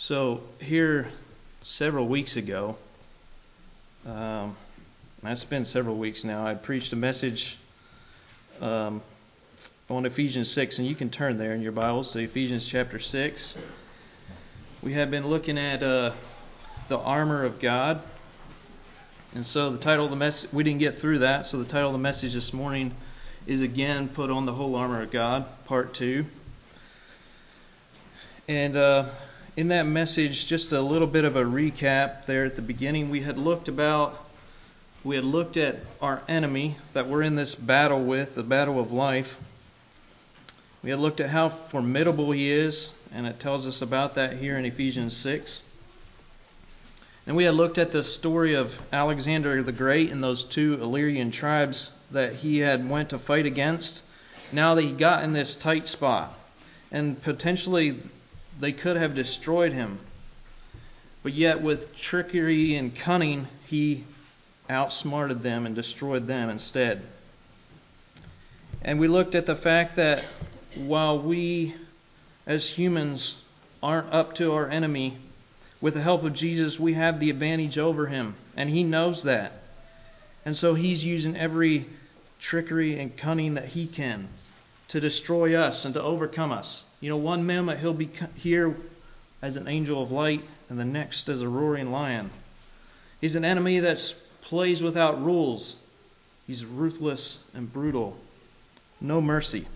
So here several weeks ago, it's been several weeks now, I preached a message on Ephesians 6, and you can turn there in your Bibles to Ephesians chapter 6. We have been looking at the armor of God, and so the title of the message, we didn't get through that, so the title of the message this morning is again, Put on the Whole Armor of God, Part 2. And in that message, just a little bit of a recap there at the beginning. We had looked at our enemy that we're in this battle with, the battle of life. We had looked at how formidable he is, and it tells us about that here in Ephesians 6. And we had looked at the story of Alexander the Great and those two Illyrian tribes that he had went to fight against. Now that he got in this tight spot, and potentially they could have destroyed him. But yet with trickery and cunning, he outsmarted them and destroyed them instead. And we looked at the fact that while we as humans aren't up to our enemy, with the help of Jesus, we have the advantage over him. And he knows that. And so he's using every trickery and cunning that he can to destroy us and to overcome us. You know, one moment he'll be here as an angel of light, and the next as a roaring lion. He's an enemy that plays without rules. He's ruthless and brutal. No mercy.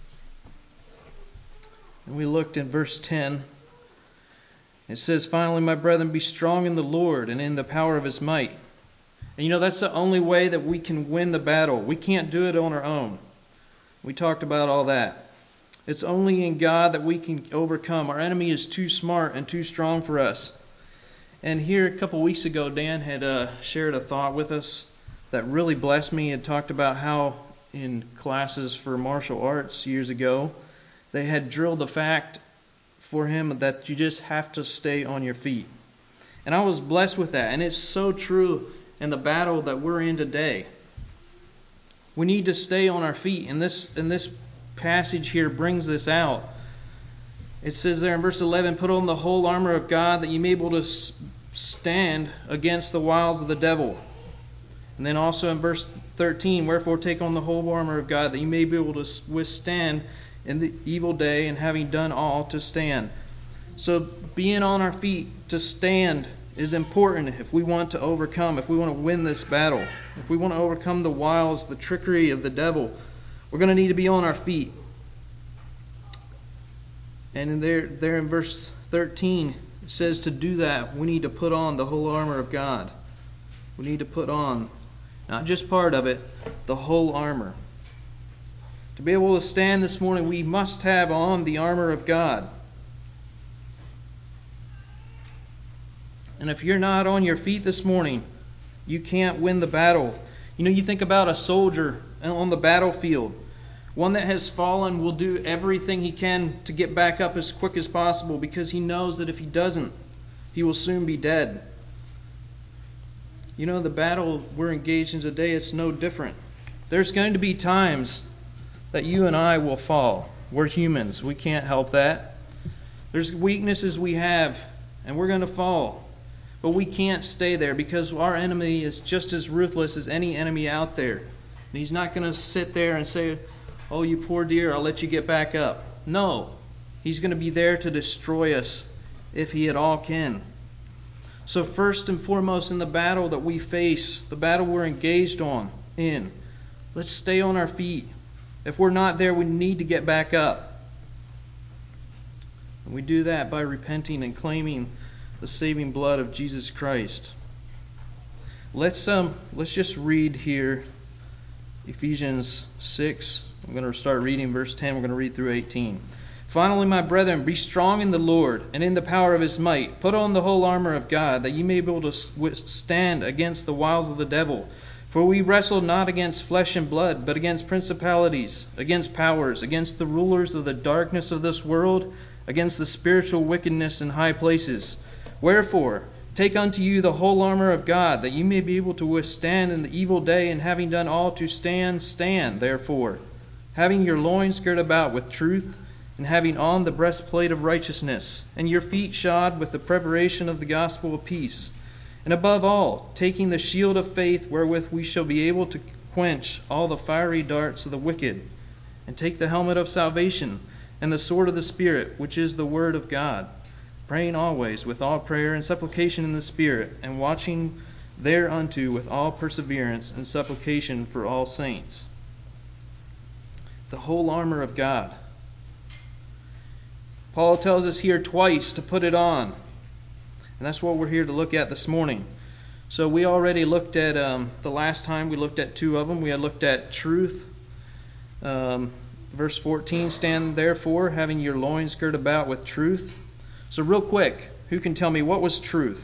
And we looked in verse 10. It says, "Finally, my brethren, be strong in the Lord and in the power of his might." And you know, that's the only way that we can win the battle. We can't do it on our own. We talked about all that. It's only in God that we can overcome. Our enemy is too smart and too strong for us. And here a couple weeks ago, Dan had shared a thought with us that really blessed me. He had talked about how in classes for martial arts years ago, they had drilled the fact for him that you just have to stay on your feet. And I was blessed with that. And it's so true in the battle that we're in today. We need to stay on our feet. And this passage here brings this out. It says there in verse 11, "Put on the whole armor of God that you may be able to stand against the wiles of the devil." And then also in verse 13, "Wherefore take on the whole armor of God that you may be able to withstand in the evil day, and having done all, to stand." So being on our feet to stand is important if we want to overcome, if we want to win this battle. If we want to overcome the wiles, the trickery of the devil, we're going to need to be on our feet. And there in verse 13, it says to do that, we need to put on the whole armor of God. We need to put on, not just part of it, the whole armor. To be able to stand this morning, we must have on the armor of God. And if you're not on your feet this morning, you can't win the battle. You know, you think about a soldier on the battlefield. One that has fallen will do everything he can to get back up as quick as possible, because he knows that if he doesn't, he will soon be dead. You know, the battle we're engaged in today, it's no different. There's going to be times that you and I will fall. We're humans. We can't help that. There's weaknesses we have, and we're going to fall. But we can't stay there, because our enemy is just as ruthless as any enemy out there. And he's not going to sit there and say, "Oh, you poor dear, I'll let you get back up." No. He's going to be there to destroy us if he at all can. So first and foremost in the battle that we face, the battle we're engaged in, let's stay on our feet. If we're not there, we need to get back up. And we do that by repenting and claiming the saving blood of Jesus Christ. Let's just read here Ephesians 6. I'm going to start reading verse 10. We're going to read through 18. "Finally, my brethren, be strong in the Lord and in the power of his might. Put on the whole armor of God, that ye may be able to withstand against the wiles of the devil. For we wrestle not against flesh and blood, but against principalities, against powers, against the rulers of the darkness of this world, against the spiritual wickedness in high places. Wherefore, take unto you the whole armor of God, that ye may be able to withstand in the evil day, and having done all to stand, stand therefore, having your loins girt about with truth, and having on the breastplate of righteousness, and your feet shod with the preparation of the gospel of peace. And above all, taking the shield of faith, wherewith we shall be able to quench all the fiery darts of the wicked, and take the helmet of salvation, and the sword of the Spirit, which is the word of God, praying always with all prayer and supplication in the Spirit, and watching thereunto with all perseverance and supplication for all saints. The whole armor of God. Paul tells us here twice to put it on. And that's what we're here to look at this morning. So we already looked at, the last time we looked at two of them. We had looked at truth. Verse 14, stand therefore, having your loins girt about with truth. So real quick, who can tell me what was truth?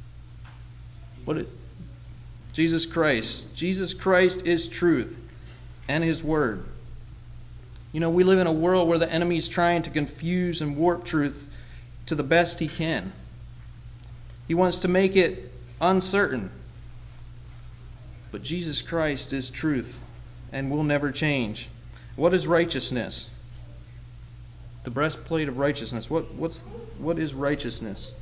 Jesus Christ. Jesus Christ is truth and His Word. You know, we live in a world where the enemy is trying to confuse and warp truth to the best he can. He wants to make it uncertain. But Jesus Christ is truth and will never change. What is righteousness? The breastplate of righteousness. What is righteousness?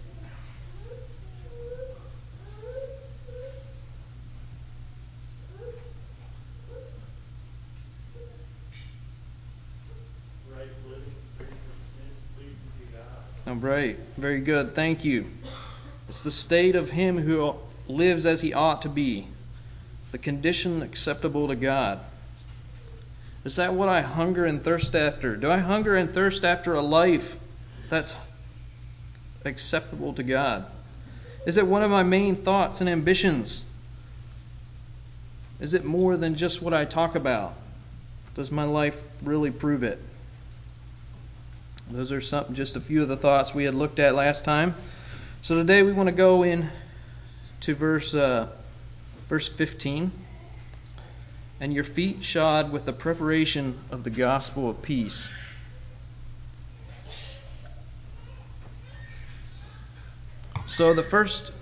Right. Very good. Thank you. It's the state of him who lives as he ought to be. The condition acceptable to God. Is that what I hunger and thirst after? Do I hunger and thirst after a life that's acceptable to God? Is it one of my main thoughts and ambitions? Is it more than just what I talk about? Does my life really prove it? Those are just a few of the thoughts we had looked at last time. So today we want to go in to verse 15. And your feet shod with the preparation of the gospel of peace. So the first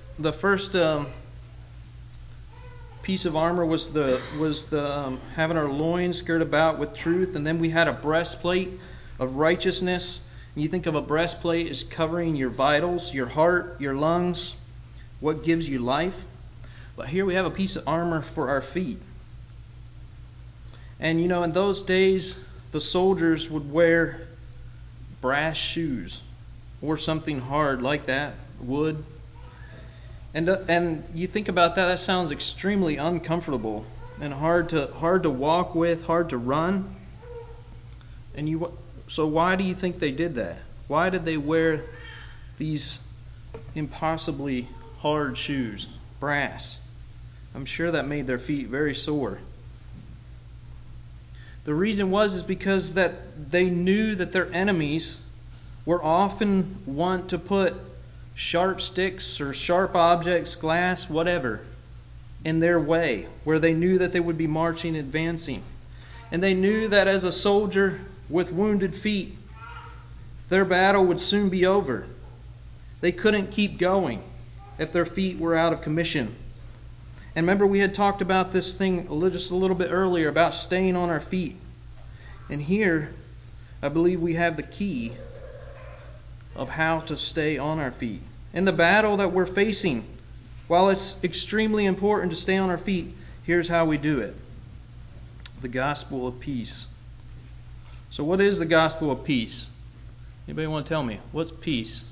piece of armor was the having our loins girt about with truth, and then we had a breastplate of righteousness. And you think of a breastplate as covering your vitals, your heart, your lungs, what gives you life. But here we have a piece of armor for our feet. And you know, in those days, the soldiers would wear brass shoes or something hard like that, wood. And you think about that, that sounds extremely uncomfortable and hard to walk with, hard to run. So why do you think they did that? Why did they wear these impossibly hard shoes, brass? I'm sure that made their feet very sore. The reason is because that they knew that their enemies were often wont to put sharp sticks or sharp objects, glass, whatever, in their way, where they knew that they would be marching, advancing. And they knew that as a soldier with wounded feet, their battle would soon be over. They couldn't keep going if their feet were out of commission. And remember, we had talked about this thing just a little bit earlier about staying on our feet. And here, I believe we have the key of how to stay on our feet. In the battle that we're facing, while it's extremely important to stay on our feet, here's how we do it. The gospel of peace. So what is the gospel of peace? Anybody want to tell me? What's peace?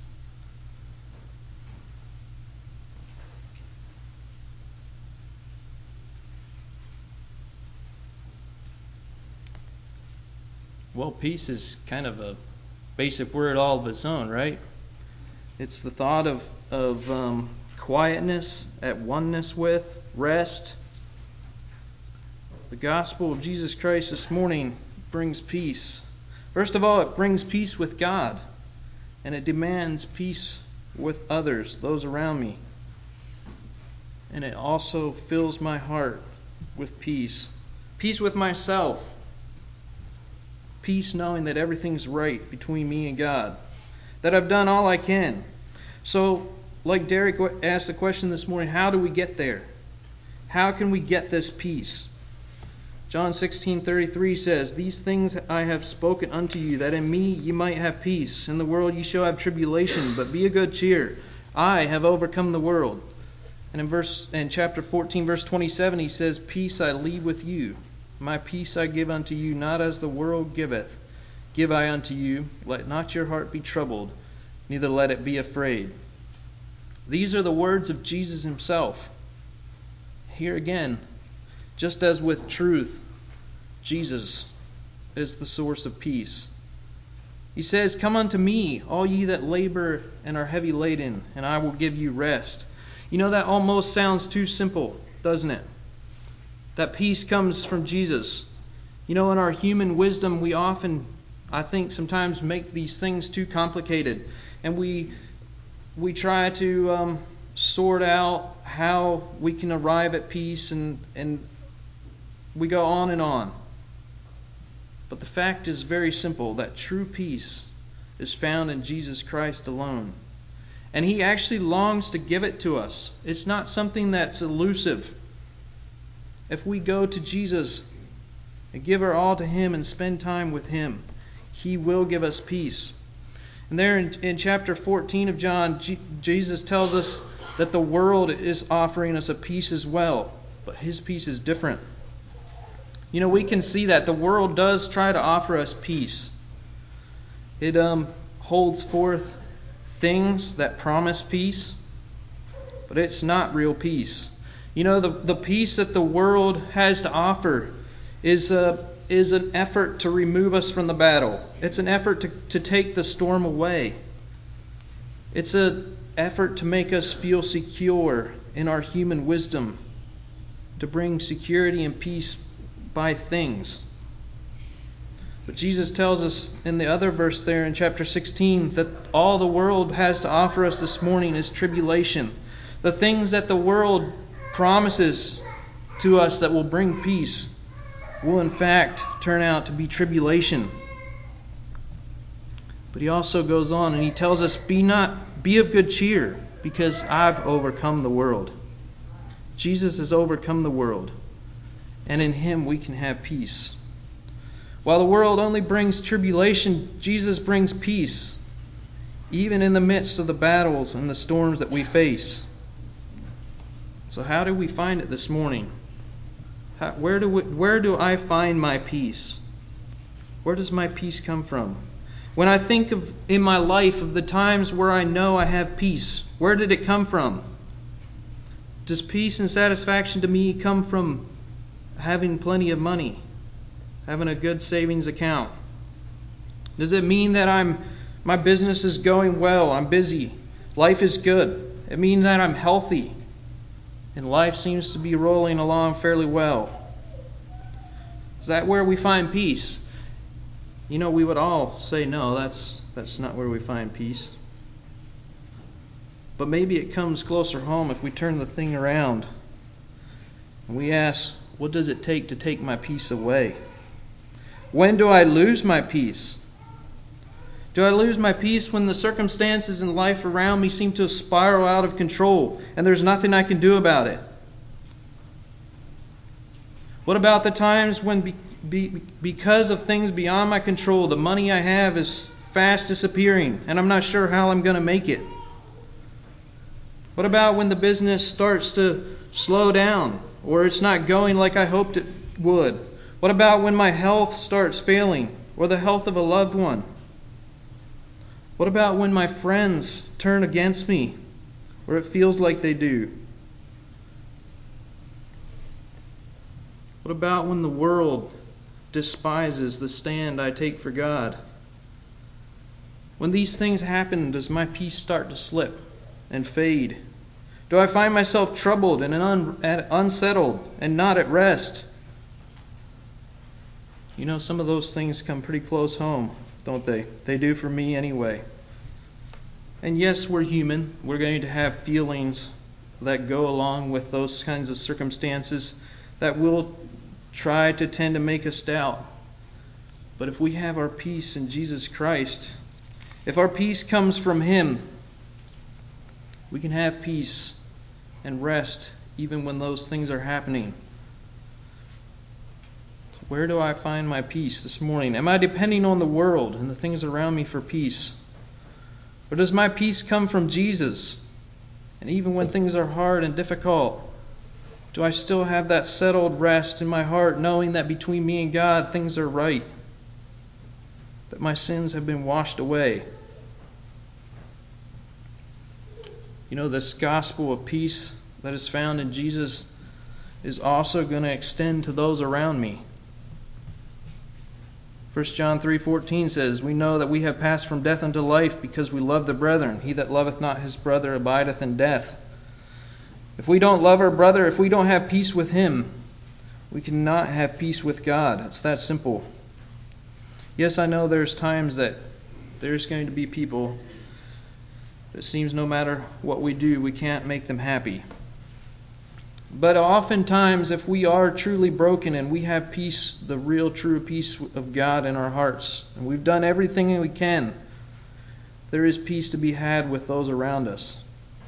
Well, peace is kind of a basic word all of its own, right? It's the thought of quietness, at oneness with, rest. The gospel of Jesus Christ this morning brings peace. First of all, it brings peace with God, and it demands peace with others, those around me. And it also fills my heart with peace. Peace with myself. Peace knowing that everything's right between me and God. That I've done all I can. So, like Derek asked the question this morning, how do we get there? How can we get this peace? John 16:33 says, "These things I have spoken unto you, that in me ye might have peace. In the world ye shall have tribulation, but be of good cheer. I have overcome the world." And in chapter 14, verse 27, he says, "Peace I leave with you. My peace I give unto you, not as the world giveth, give I unto you. Let not your heart be troubled, neither let it be afraid." These are the words of Jesus himself. Here again, just as with truth, Jesus is the source of peace. He says, "Come unto me, all ye that labor and are heavy laden, and I will give you rest." You know, that almost sounds too simple, doesn't it? That peace comes from Jesus. You know, in our human wisdom, we often, I think, sometimes make these things too complicated. And we try to sort out how we can arrive at peace, and we go on and on. But the fact is very simple, that true peace is found in Jesus Christ alone. And He actually longs to give it to us. It's not something that's elusive. If we go to Jesus and give our all to Him and spend time with Him, He will give us peace. And there in chapter 14 of John, Jesus tells us that the world is offering us a peace as well, but His peace is different. You know, we can see that the world does try to offer us peace. It holds forth things that promise peace, but it's not real peace. You know, the peace that the world has to offer is an effort to remove us from the battle. It's an effort to take the storm away. It's an effort to make us feel secure in our human wisdom, to bring security and peace by things. But Jesus tells us in the other verse there in chapter 16 that all the world has to offer us this morning is tribulation. The things that the world promises to us that will bring peace will in fact turn out to be tribulation. But He also goes on and He tells us, be of good cheer, because I've overcome the world. Jesus has overcome the world, and in Him we can have peace. While the world only brings tribulation, Jesus brings peace, even in the midst of the battles and the storms that we face. So how do we find it this morning? Where do I find my peace? Where does my peace come from? When I think of in my life of the times where I know I have peace, where did it come from? Does peace and satisfaction to me come from having plenty of money, having a good savings account? Does it mean that my business is going well, I'm busy, life is good? It means that I'm healthy and life seems to be rolling along fairly well? Is that where we find peace? You know, we would all say no, that's not where we find peace. But maybe it comes closer home if we turn the thing around and we ask, what does it take to take my peace away? When do I lose my peace? Do I lose my peace when the circumstances in life around me seem to spiral out of control and there's nothing I can do about it? What about the times when because of things beyond my control, the money I have is fast disappearing and I'm not sure how I'm going to make it? What about when the business starts to slow down or it's not going like I hoped it would? What about when my health starts failing or the health of a loved one? What about when my friends turn against me or it feels like they do? What about when the world despises the stand I take for God? When these things happen, does my peace start to slip and fade? Do I find myself troubled and unsettled and not at rest? You know, some of those things come pretty close home, don't they? They do for me anyway. And yes, we're human. We're going to have feelings that go along with those kinds of circumstances that will try to tend to make us doubt. But if we have our peace in Jesus Christ, if our peace comes from Him, we can have peace and rest even when those things are happening. Where do I find my peace this morning? Am I depending on the world and the things around me for peace? Or does my peace come from Jesus? And even when things are hard and difficult, do I still have that settled rest in my heart, knowing that between me and God things are right? That my sins have been washed away? You know, this gospel of peace that is found in Jesus is also going to extend to those around me. 1 John 3:14 says, "We know that we have passed from death unto life because we love the brethren. He that loveth not his brother abideth in death." If we don't love our brother, if we don't have peace with him, we cannot have peace with God. It's that simple. Yes, I know there's times that there's going to be people that it seems no matter what we do, we can't make them happy. But oftentimes, if we are truly broken and we have peace, the real true peace of God in our hearts, and we've done everything we can, there is peace to be had with those around us.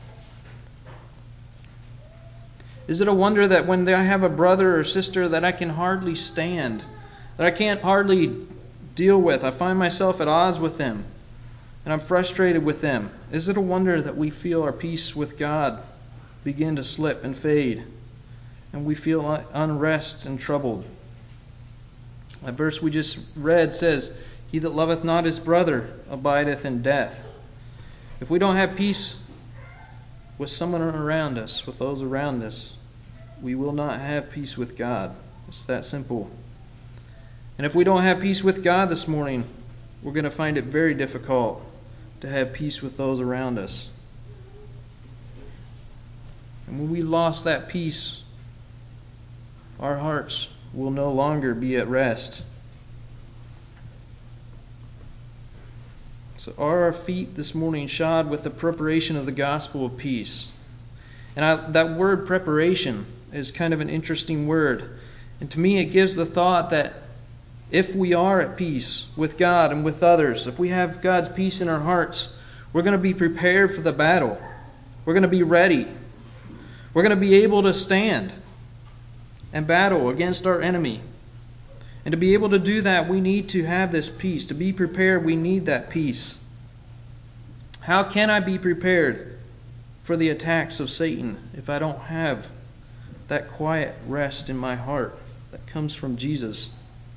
Is it a wonder that when I have a brother or sister that I can hardly stand, that I can't hardly deal with, I find myself at odds with them, and I'm frustrated with them? Is it a wonder that we feel our peace with God begin to slip and fade, and we feel unrest and troubled? That verse we just read says, "He that loveth not his brother abideth in death." If we don't have peace with someone around us, with those around us, we will not have peace with God. It's that simple. And if we don't have peace with God this morning, we're going to find it very difficult to have peace with those around us. And when we lost that peace, our hearts will no longer be at rest. So are our feet this morning shod with the preparation of the gospel of peace? And that word preparation is kind of an interesting word. And to me it gives the thought that if we are at peace with God and with others, if we have God's peace in our hearts, we're going to be prepared for the battle. We're going to be ready. We're going to be able to stand and battle against our enemy. And to be able to do that, we need to have this peace. To be prepared, we need that peace. How can I be prepared for the attacks of Satan if I don't have that quiet rest in my heart that comes from Jesus?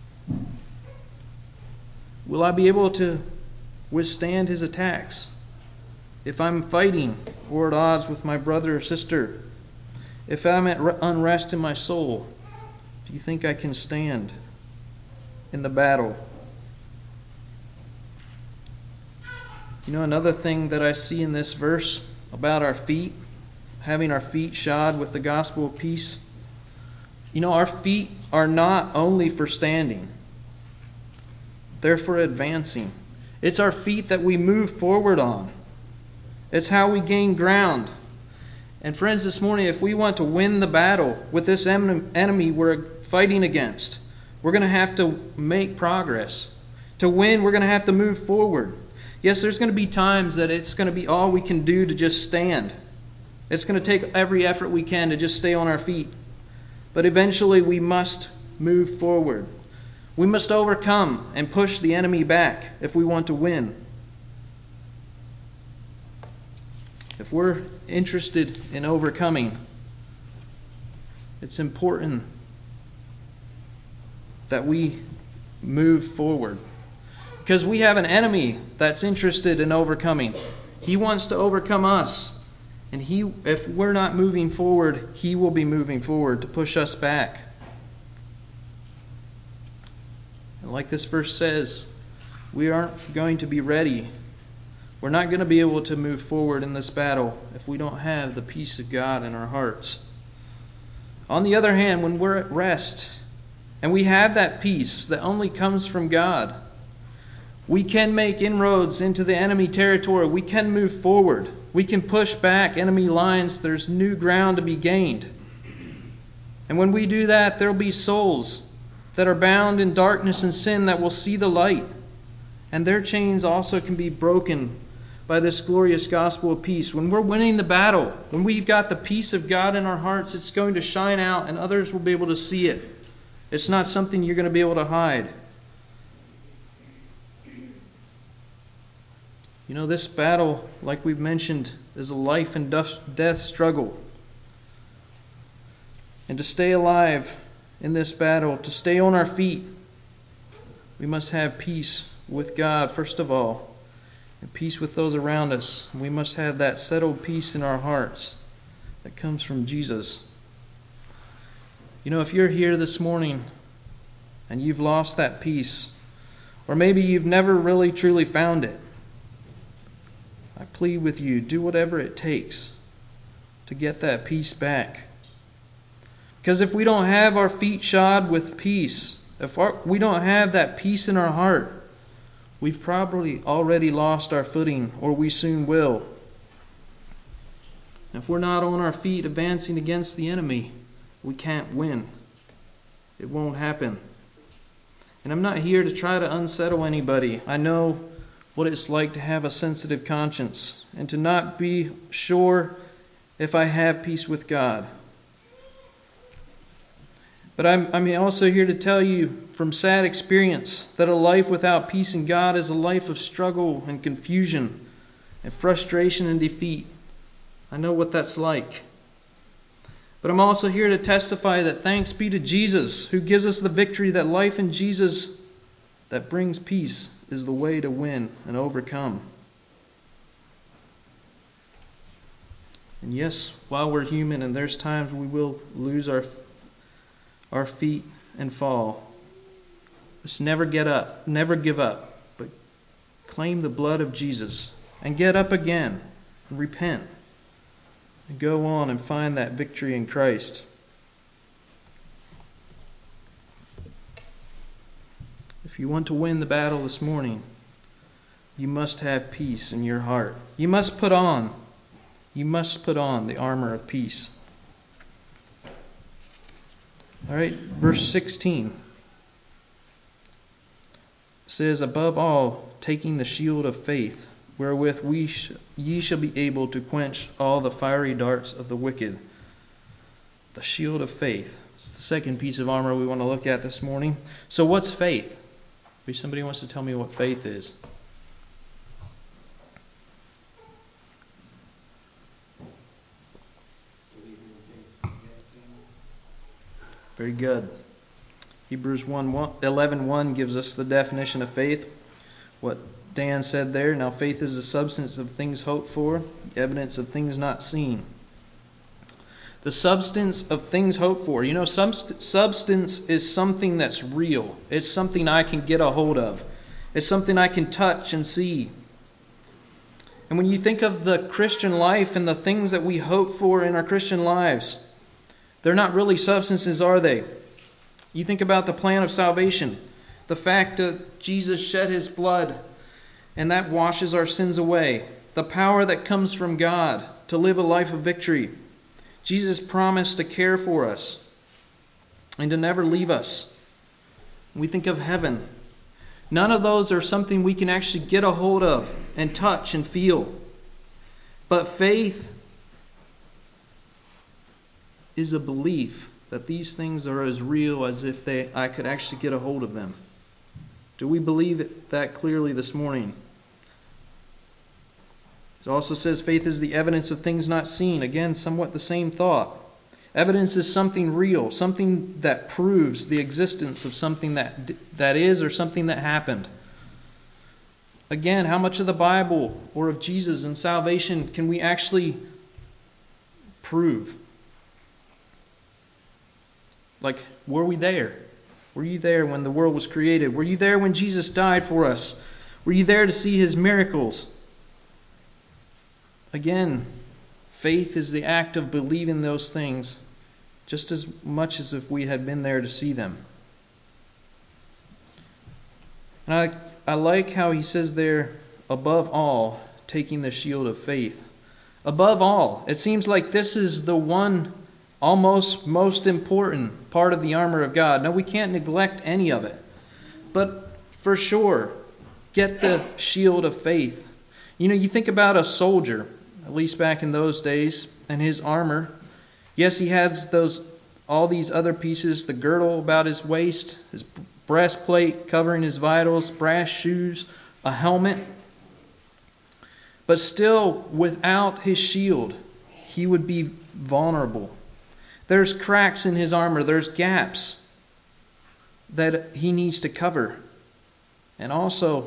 Will I be able to withstand his attacks if I'm fighting or at odds with my brother or sister? If I'm at unrest in my soul, do you think I can stand in the battle? You know, another thing that I see in this verse about our feet, having our feet shod with the gospel of peace. You know, our feet are not only for standing. They're for advancing. It's our feet that we move forward on. It's how we gain ground. And friends, this morning, if we want to win the battle with this enemy we're fighting against, we're going to have to make progress. To win, we're going to have to move forward. Yes, there's going to be times that it's going to be all we can do to just stand. It's going to take every effort we can to just stay on our feet. But eventually we must move forward. We must overcome and push the enemy back if we want to win. If we're interested in overcoming, it's important that we move forward. Because we have an enemy that's interested in overcoming. He wants to overcome us. And if we're not moving forward, he will be moving forward to push us back. And like this verse says, we aren't going to be ready. We're not going to be able to move forward in this battle if we don't have the peace of God in our hearts. On the other hand, when we're at rest and we have that peace that only comes from God, we can make inroads into the enemy territory. We can move forward. We can push back enemy lines. There's new ground to be gained. And when we do that, there will be souls that are bound in darkness and sin that will see the light. And their chains also can be broken by this glorious gospel of peace. When we're winning the battle, when we've got the peace of God in our hearts, it's going to shine out and others will be able to see it. It's not something you're going to be able to hide. You know, this battle, like we've mentioned, is a life and death struggle. And to stay alive in this battle, to stay on our feet, we must have peace with God, first of all, and peace with those around us. We must have that settled peace in our hearts that comes from Jesus. You know, if you're here this morning and you've lost that peace, or maybe you've never really truly found it, I plead with you, do whatever it takes to get that peace back. Because if we don't have our feet shod with peace, if we don't have that peace in our heart, we've probably already lost our footing, or we soon will. If we're not on our feet advancing against the enemy, we can't win. It won't happen. And I'm not here to try to unsettle anybody. I know what it's like to have a sensitive conscience and to not be sure if I have peace with God. But I'm also here to tell you from sad experience that a life without peace in God is a life of struggle and confusion and frustration and defeat. I know what that's like. But I'm also here to testify that thanks be to Jesus, who gives us the victory, that life in Jesus that brings peace is the way to win and overcome. And yes, while we're human and there's times we will lose our feet and fall, let's never give up, but claim the blood of Jesus and get up again and repent and go on and find that victory in Christ. If you want to win the battle this morning, you must have peace in your heart. You must put on the armor of peace. All right, verse 16 says, above all, taking the shield of faith, wherewith ye shall be able to quench all the fiery darts of the wicked. The shield of faith. It's the second piece of armor we want to look at this morning. So what's faith? Maybe somebody wants to tell me what faith is. Very good. Hebrews 11:1 gives us the definition of faith. What Dan said there. Now faith is the substance of things hoped for, the evidence of things not seen. The substance of things hoped for. You know, substance is something that's real. It's something I can get a hold of. It's something I can touch and see. And when you think of the Christian life and the things that we hope for in our Christian lives, they're not really substances, are they? You think about the plan of salvation, the fact that Jesus shed his blood and that washes our sins away, the power that comes from God to live a life of victory. Jesus promised to care for us and to never leave us. We think of heaven. None of those are something we can actually get a hold of and touch and feel. But faith is a belief that these things are as real as if I could actually get a hold of them. Do we believe that clearly this morning? It also says faith is the evidence of things not seen. Again, somewhat the same thought. Evidence is something real, something that proves the existence of something that is or something that happened. Again, how much of the Bible or of Jesus and salvation can we actually prove? Like, were we there? Were you there when the world was created? Were you there when Jesus died for us? Were you there to see his miracles? Again, faith is the act of believing those things just as much as if we had been there to see them. And I like how he says there, above all, taking the shield of faith. Above all, it seems like this is the one almost most important part of the armor of God. Now, we can't neglect any of it. But for sure, get the shield of faith. You know, you think about a soldier, at least back in those days, and his armor. Yes, he has those all these other pieces, the girdle about his waist, his breastplate covering his vitals, brass shoes, a helmet. But still, without his shield, he would be vulnerable. There's cracks in his armor. There's gaps that he needs to cover. And also,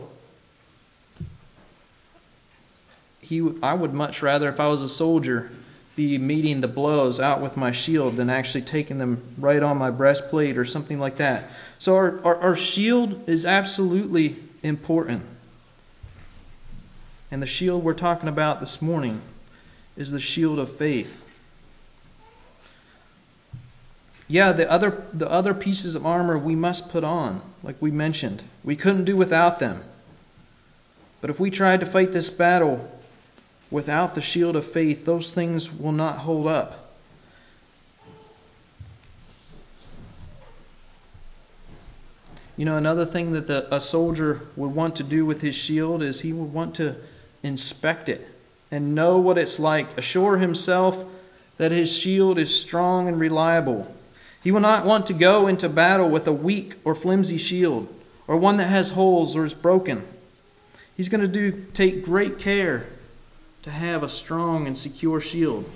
I would much rather, if I was a soldier, be meeting the blows out with my shield than actually taking them right on my breastplate or something like that. So our shield is absolutely important. And the shield we're talking about this morning is the shield of faith. Yeah, the other pieces of armor we must put on, like we mentioned. We couldn't do without them. But if we tried to fight this battle without the shield of faith, those things will not hold up. Another thing that a soldier would want to do with his shield is he would want to inspect it and know what it's like. Assure himself that his shield is strong and reliable. He will not want to go into battle with a weak or flimsy shield, or one that has holes or is broken. He's going to take great care to have a strong and secure shield.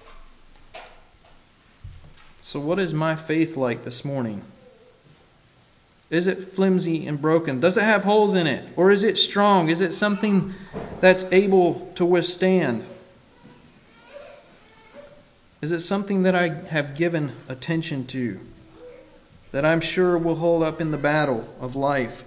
So what is my faith like this morning? Is it flimsy and broken? Does it have holes in it? Or is it strong? Is it something that's able to withstand? Is it something that I have given attention to, that I'm sure will hold up in the battle of life?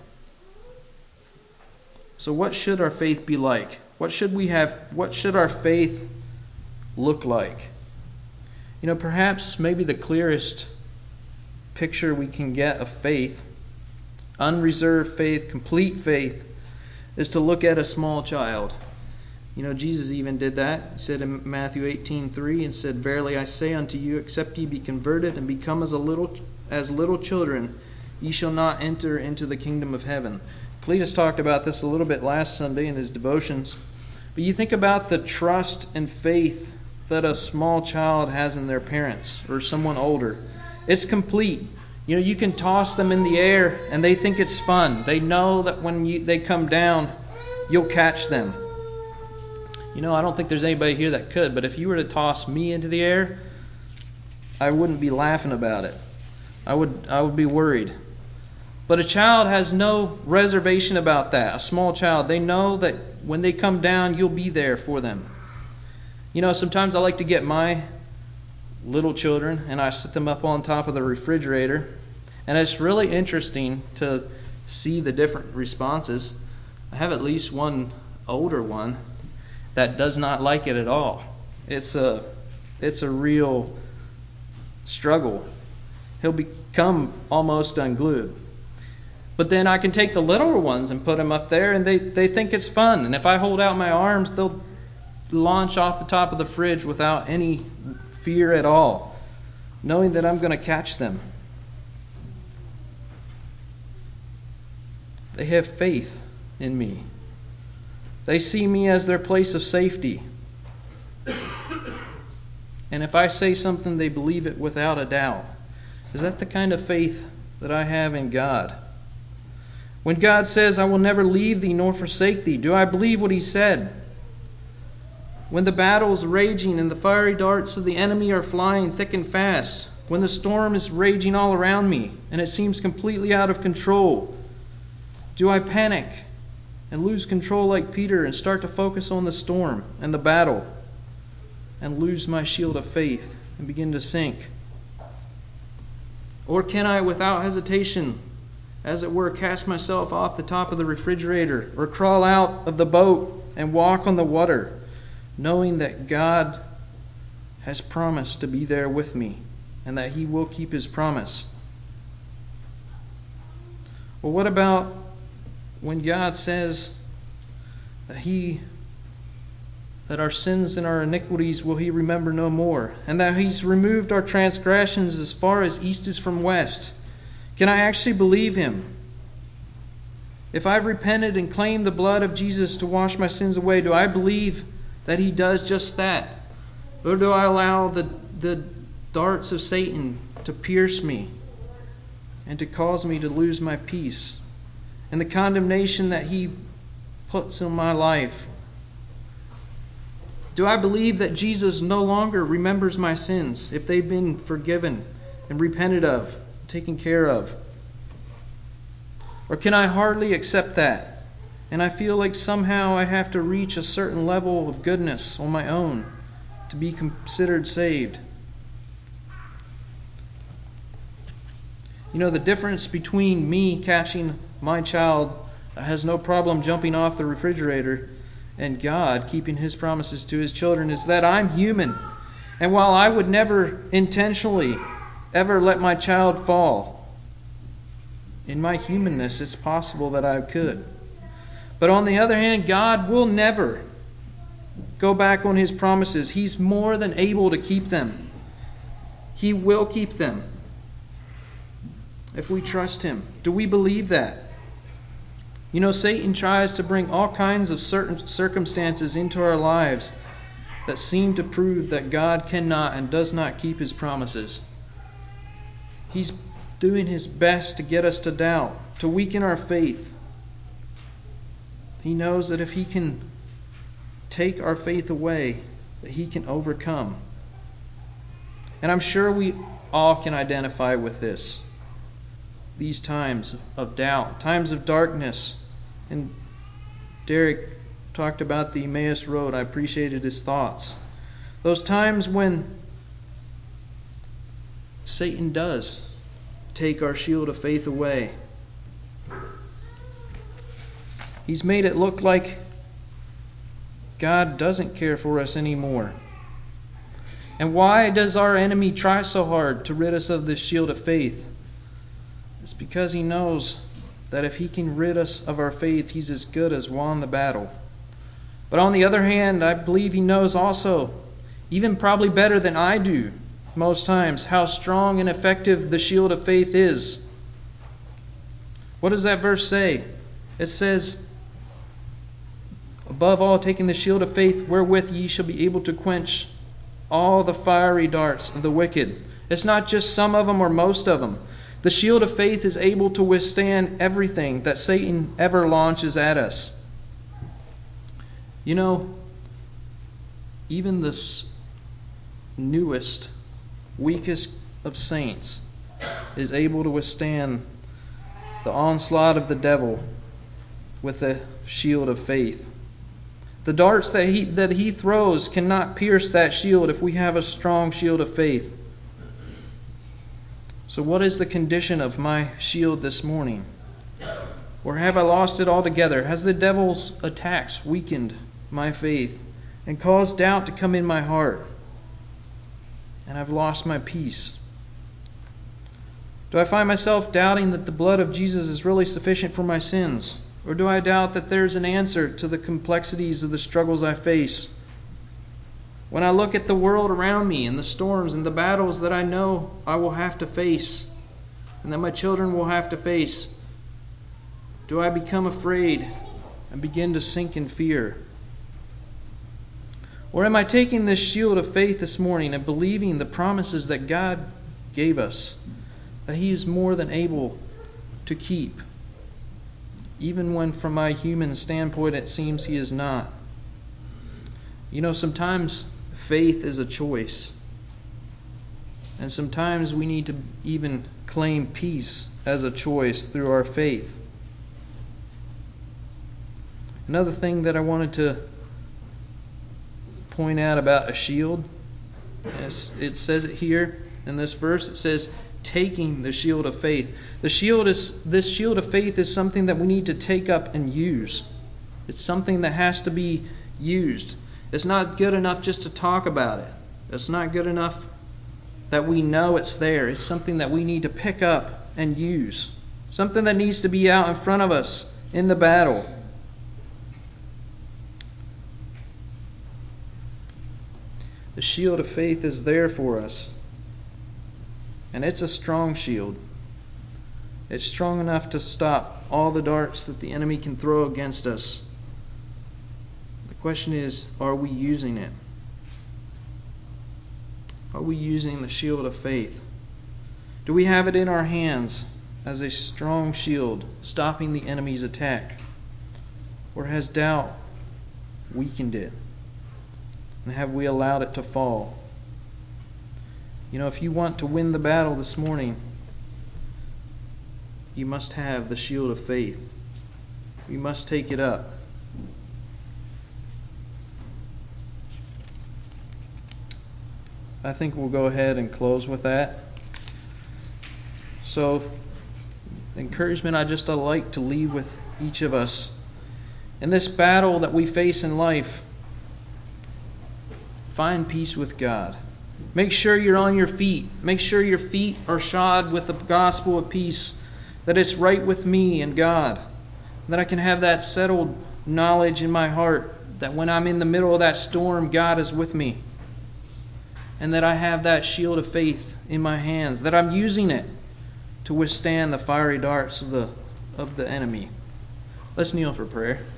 So what should our faith be like? What should we have? What should our faith look like? Perhaps maybe the clearest picture we can get of faith, unreserved faith, complete faith, is to look at a small child. Jesus even did that. He said in Matthew 18:3, and said, "Verily I say unto you, except ye be converted and become as little children, ye shall not enter into the kingdom of heaven." Cletus talked about this a little bit last Sunday in his devotions. But you think about the trust and faith that a small child has in their parents or someone older. It's complete. You can toss them in the air and they think it's fun. They know that when they come down, you'll catch them. I don't think there's anybody here that could, but if you were to toss me into the air, I wouldn't be laughing about it. I would be worried. But a child has no reservation about that. A small child, they know that when they come down, you'll be there for them. Sometimes I like to get my little children and I sit them up on top of the refrigerator. And it's really interesting to see the different responses. I have at least one older one that does not like it at all. It's a real struggle. He'll become almost unglued. But then I can take the littler ones and put them up there, and they think it's fun. And if I hold out my arms, they'll launch off the top of the fridge without any fear at all, knowing that I'm going to catch them. They have faith in me. They see me as their place of safety. And if I say something, they believe it without a doubt. Is that the kind of faith that I have in God? When God says, "I will never leave thee nor forsake thee," do I believe what He said? When the battle is raging and the fiery darts of the enemy are flying thick and fast, when the storm is raging all around me and it seems completely out of control, do I panic and lose control like Peter and start to focus on the storm and the battle and lose my shield of faith and begin to sink? Or can I, without hesitation, as it were, cast myself off the top of the refrigerator or crawl out of the boat and walk on the water, knowing that God has promised to be there with me and that He will keep His promise? Well, what about when God says that our sins and our iniquities will He remember no more, and that He's removed our transgressions as far as east is from west? Can I actually believe Him? If I've repented and claimed the blood of Jesus to wash my sins away, do I believe that He does just that? Or do I allow the darts of Satan to pierce me and to cause me to lose my peace, and the condemnation that He puts in my life? Do I believe that Jesus no longer remembers my sins if they've been forgiven and repented of, taken care of? Or can I hardly accept that, and I feel like somehow I have to reach a certain level of goodness on my own to be considered saved? You know, the difference between me catching my child that has no problem jumping off the refrigerator and God keeping His promises to His children is that I'm human. And while I would never intentionally ever let my child fall, in my humanness it's possible that I could. But on the other hand, God will never go back on His promises. He's more than able to keep them. He will keep them if we trust Him. Do we believe that? You know, Satan tries to bring all kinds of certain circumstances into our lives that seem to prove that God cannot and does not keep His promises. He's doing his best to get us to doubt, to weaken our faith. He knows that if he can take our faith away, that he can overcome. And I'm sure we all can identify with this. These times of doubt, times of darkness. And Derek talked about the Emmaus Road. I appreciated his thoughts. Those times when Satan does take our shield of faith away. He's made it look like God doesn't care for us anymore. And why does our enemy try so hard to rid us of this shield of faith? It's because he knows that if he can rid us of our faith, he's as good as won the battle. But on the other hand, I believe he knows also, even probably better than I do most times, how strong and effective the shield of faith is. What does that verse say? It says, above all, taking the shield of faith, wherewith ye shall be able to quench all the fiery darts of the wicked. It's not just some of them or most of them. The shield of faith is able to withstand everything that Satan ever launches at us. You know, even the newest, weakest of saints is able to withstand the onslaught of the devil with a shield of faith. The darts that he throws cannot pierce that shield if we have a strong shield of faith. So what is the condition of my shield this morning? Or have I lost it altogether? Has the devil's attacks weakened my faith and caused doubt to come in my heart? And I've lost my peace. Do I find myself doubting that the blood of Jesus is really sufficient for my sins? Or do I doubt that there's an answer to the complexities of the struggles I face? When I look at the world around me and the storms and the battles that I know I will have to face and that my children will have to face, do I become afraid and begin to sink in fear? Or am I taking this shield of faith this morning and believing the promises that God gave us, that He is more than able to keep, even when from my human standpoint it seems He is not? You know, sometimes faith is a choice. And sometimes we need to even claim peace as a choice through our faith. Another thing that I wanted to point out about a shield, it says it here in this verse, it says taking the shield of faith. This shield of faith is something that we need to take up and use. It's something that has to be used. It's not good enough just to talk about it. It's not good enough that we know it's there. It's something that we need to pick up and use. Something that needs to be out in front of us in the battle. The shield of faith is there for us. And it's a strong shield. It's strong enough to stop all the darts that the enemy can throw against us. The question is, are we using it? Are we using the shield of faith? Do we have it in our hands as a strong shield, stopping the enemy's attack? Or has doubt weakened it? And have we allowed it to fall? You know, if you want to win the battle this morning, you must have the shield of faith. You must take it up. I think we'll go ahead and close with that. So, the encouragement I'd like to leave with each of us. In this battle that we face in life, find peace with God. Make sure you're on your feet. Make sure your feet are shod with the gospel of peace, that it's right with me and God. That I can have that settled knowledge in my heart that when I'm in the middle of that storm, God is with me. And that I have that shield of faith in my hands, that I'm using it to withstand the fiery darts of the enemy. Let's kneel for prayer.